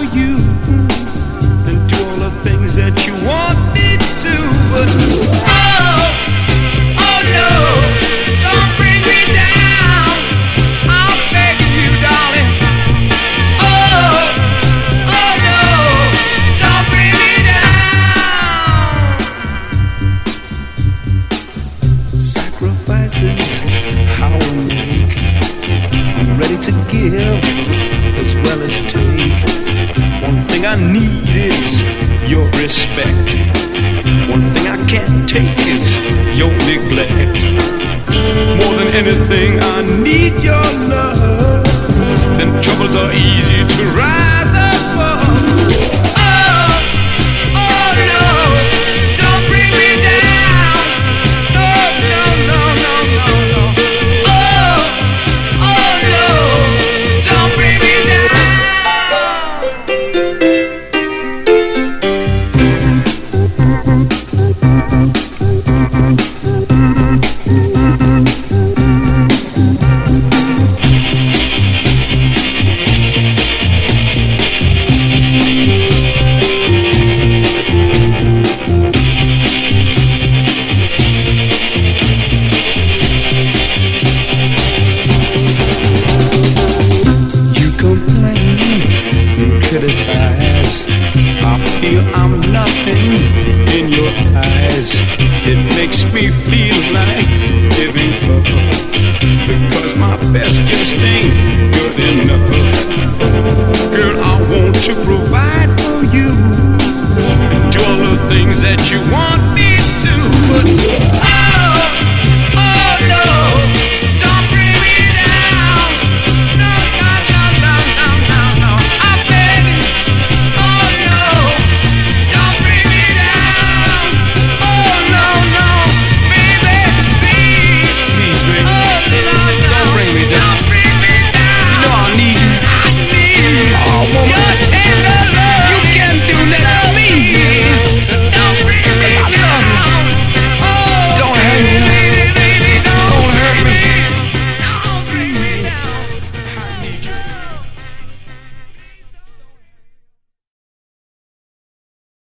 you and do all the things that you want me to. But oh no, don't bring me down. I'm begging you, darling. Oh no, don't bring me down. Sacrifices how I make. I'm ready to give as well as take. One thing I need is your respect. One thing I can't take is your neglect. More than anything I need your love. Then troubles are easy to rise above. Oh no, don't bring me down. No, no, no, no, no, no. Oh no, don't bring me down. Criticize. I feel I'm nothing in your eyes. It makes me feel like giving up, because my best just ain't good enough. Girl, I want to provide for you, do all the things that you want